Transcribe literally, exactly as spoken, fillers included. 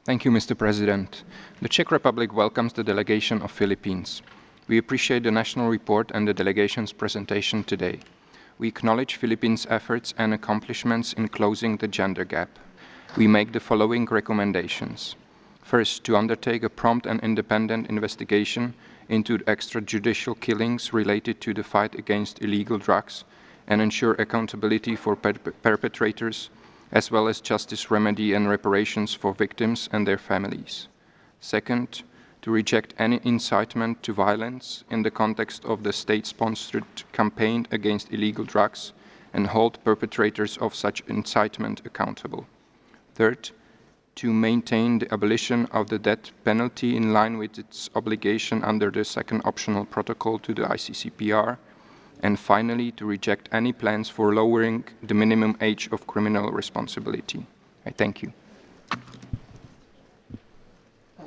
Thank you, Mister President. The Czech Republic welcomes the delegation of Philippines. We appreciate the national report and the delegation's presentation today. We acknowledge Philippines' efforts and accomplishments in closing the gender gap. We make the following recommendations. First, to undertake a prompt and independent investigation into extrajudicial killings related to the fight against illegal drugs and ensure accountability for per perpetrators, as well as justice, remedy and reparations for victims and their families. Second, to reject any incitement to violence in the context of the state-sponsored campaign against illegal drugs and hold perpetrators of such incitement accountable. Third, to maintain the abolition of the death penalty in line with its obligation under the second optional protocol to the I C C P R. And finally, to reject any plans for lowering the minimum age of criminal responsibility. I thank you.